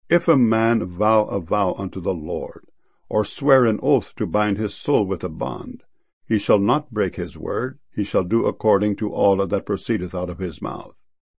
If a man vow a vow unto the Lord, or swear an oath to bind his soul with a bond, he shall not break his word, he shall do according to all that proceedeth out of his mouth.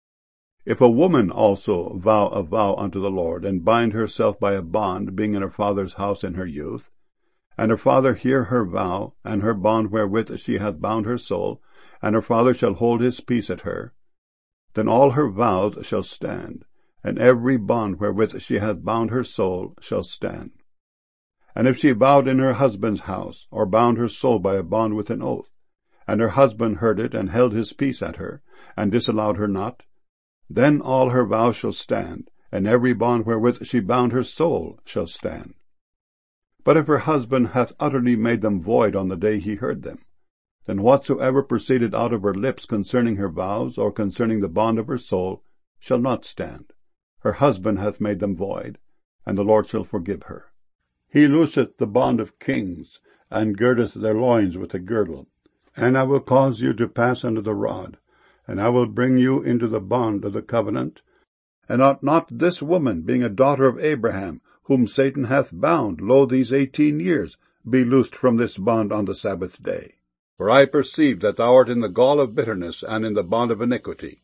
If a woman also vow a vow unto the Lord, and bind herself by a bond, being in her father's house in her youth, and her father hear her vow, and her bond wherewith she hath bound her soul, and her father shall hold his peace at her, then all her vows shall stand, and every bond wherewith she hath bound her soul shall stand. And if she vowed in her husband's house, or bound her soul by a bond with an oath, and her husband heard it, and held his peace at her, and disallowed her not, then all her vows shall stand, and every bond wherewith she bound her soul shall stand. But if her husband hath utterly made them void on the day he heard them, then whatsoever proceeded out of her lips concerning her vows, or concerning the bond of her soul, shall not stand. Her husband hath made them void, and the Lord shall forgive her. He looseth the bond of kings, and girdeth their loins with a girdle. And I will cause you to pass under the rod, and I will bring you into the bond of the covenant. And ought not this woman, being a daughter of Abraham, whom Satan hath bound, lo, these 18 years, be loosed from this bond on the Sabbath day? For I perceive that thou art in the gall of bitterness, and in the bond of iniquity.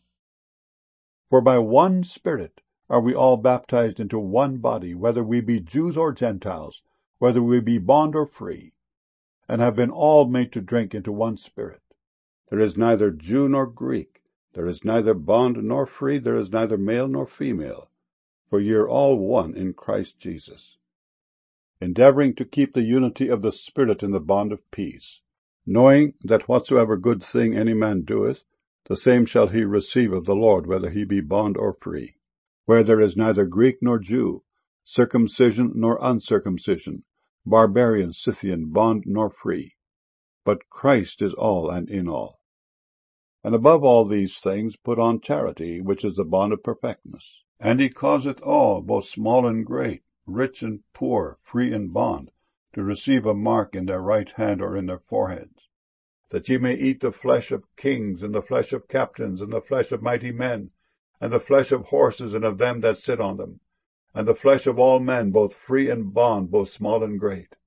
For by one Spirit are we all baptized into one body, whether we be Jews or Gentiles, whether we be bond or free, and have been all made to drink into one Spirit. There is neither Jew nor Greek, there is neither bond nor free, there is neither male nor female, for ye are all one in Christ Jesus. Endeavoring to keep the unity of the Spirit in the bond of peace, knowing that whatsoever good thing any man doeth, the same shall he receive of the Lord, whether he be bond or free. Where there is neither Greek nor Jew, circumcision nor uncircumcision, barbarian, Scythian, bond nor free, but Christ is all and in all. And above all these things put on charity, which is the bond of perfectness. And he causeth all, both small and great, rich and poor, free and bond, to receive a mark in their right hand or in their foreheads, that ye may eat the flesh of kings, and the flesh of captains, and the flesh of mighty men, and the flesh of horses and of them that sit on them, and the flesh of all men, both free and bond, both small and great.